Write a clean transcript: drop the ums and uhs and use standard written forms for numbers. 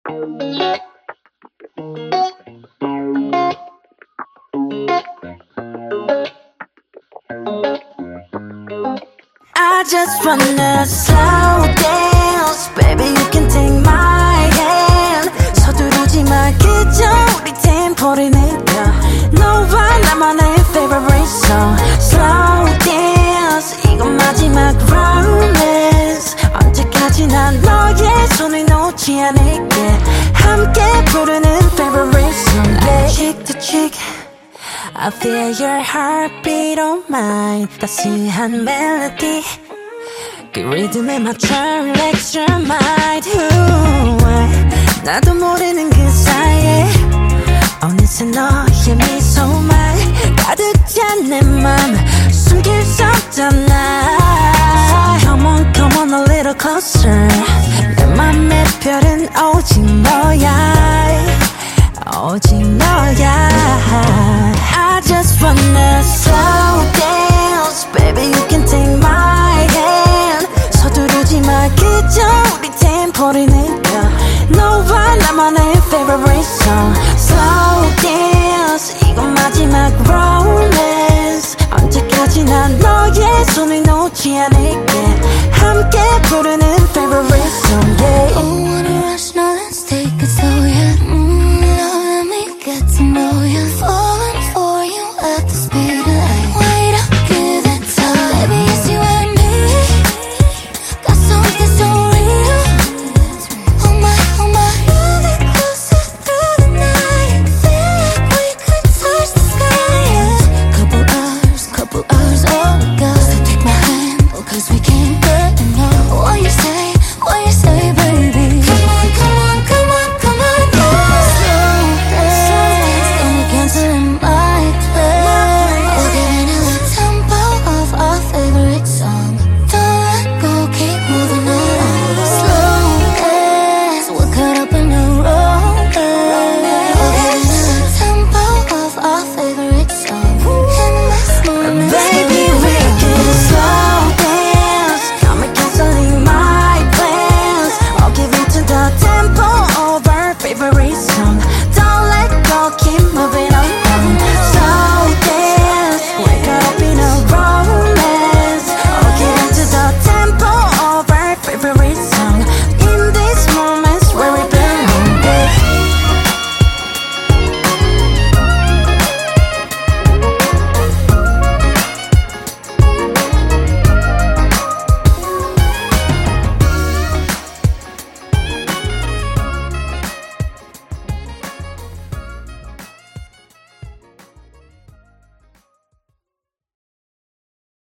I just wanna slow dance. Baby, you can take my hand. 서두르지 마, 그저 우리 템포를 느껴. 너와 나만의 favorite song. Slow dance, 이건 마지막 romance. 언제까지나 너의 손을 놓지 않을게. 함께 부르는 favorite song, yeah. Cheek to cheek, I feel your heartbeat on mine. 따스한 멜로디, 그 리듬에 맞춰 relax your mind. 나도 모르는 그 사이에 어느새 너의 미소만 가득 찬 내 맘 숨길 수 없잖아. So come on a little closer. 내 맘의 별은 오직 너야, 오직 너야. I just wanna slow dance. Baby, you can take my hand. 서두르지 마, 그저 우리 템포를 느껴. 너와 나만의 favorite song. Slow dance, 이건 마지막 romance. 언제까지나 너의 손을 놓지 않을게. 함께 부르는 favorite song, yeah.